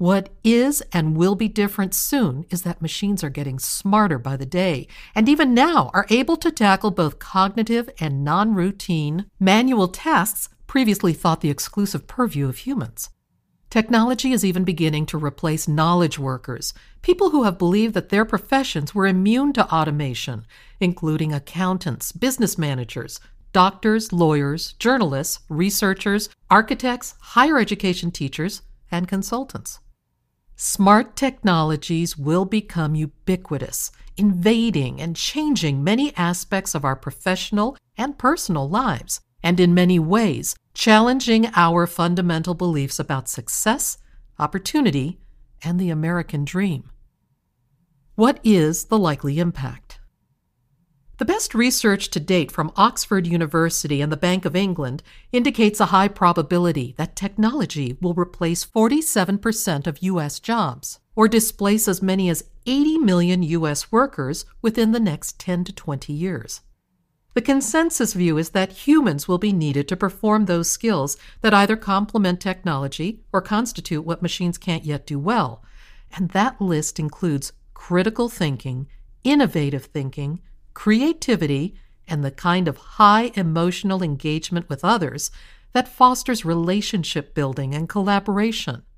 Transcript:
What is and will be different soon is that machines are getting smarter by the day, and even now are able to tackle both cognitive and non-routine manual tasks previously thought the exclusive purview of humans. Technology is even beginning to replace knowledge workers, people who have believed that their professions were immune to automation, including accountants, business managers, doctors, lawyers, journalists, researchers, architects, higher education teachers, and consultants. Smart technologies will become ubiquitous, invading and changing many aspects of our professional and personal lives, and in many ways, challenging our fundamental beliefs about success, opportunity, and the American dream. What is the likely impact? The best research to date from Oxford University and the Bank of England indicates a high probability that technology will replace 47% of U.S. jobs, or displace as many as 80 million U.S. workers within the next 10 to 20 years. The consensus view is that humans will be needed to perform those skills that either complement technology or constitute what machines can't yet do well, and that list includes critical thinking, innovative thinking, creativity, and the kind of high emotional engagement with others that fosters relationship building and collaboration.